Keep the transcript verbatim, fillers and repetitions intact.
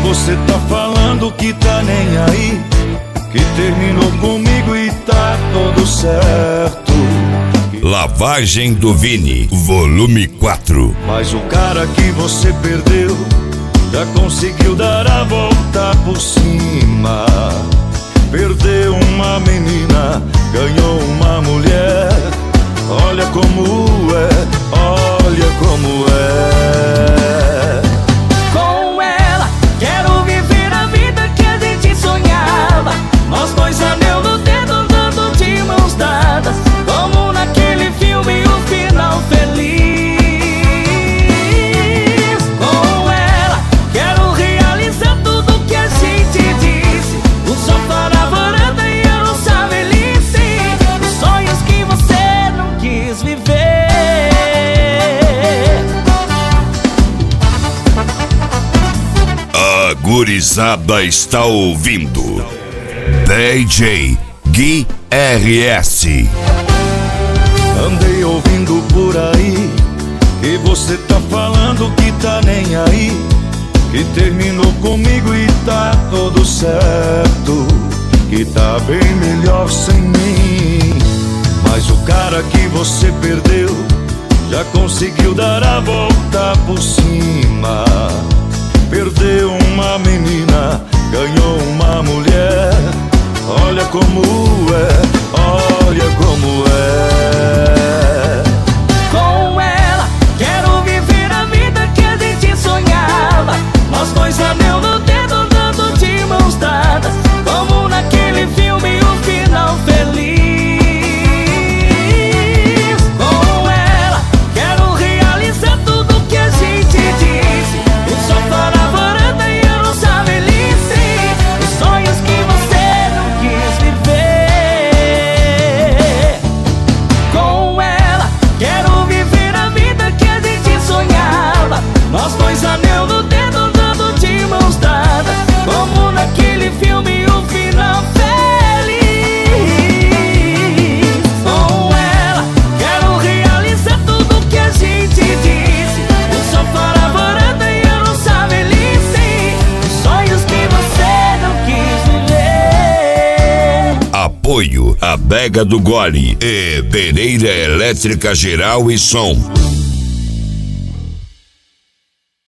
você tá falando que tá nem aí, que terminou comigo e tá tudo certo. Lavagem do Vini, volume quatro. Mas o cara que você perdeu já conseguiu dar a volta por cima. Perdeu uma menina, ganhou uma mulher. Olha como é, olha como é. Com ela, quero viver a vida que a gente sonhava. Nós dois anel no dedo andando de mãos dadas, como naquele filme, o final feliz. Com ela, quero realizar tudo que a gente disse. O sofá na varanda e a nossa velhice, os sonhos que você não quis viver. A gurizada está ouvindo D J Gui R S. Andei ouvindo por aí que você tá falando que tá nem aí, que terminou comigo e tá tudo certo, que tá bem melhor sem mim. Mas o cara que você perdeu já conseguiu dar a volta por cima. Perdeu uma menina, ganhou uma mulher. Olha como é, olha como é. Com ela, quero viver a vida que a gente sonhava. Nós dois anel no dedo andando de mãos dadas, como naquele filme, o final feliz. Com ela, quero realizar tudo que a gente disse. O sofá na varanda e a nossa velhice, os sonhos que você não quis viver. Com ela, quero viver a vida que a gente sonhava. Nós dois anel no dedo andando de mãos dadas, como naquele filme, o final feliz. Com ela, quero realizar tudo que a gente disse. O sofá na varanda e a nossa velhice, os sonhos que você não quis viver. Apoio Adega do Gole e Pereira Elétrica Geral e Som.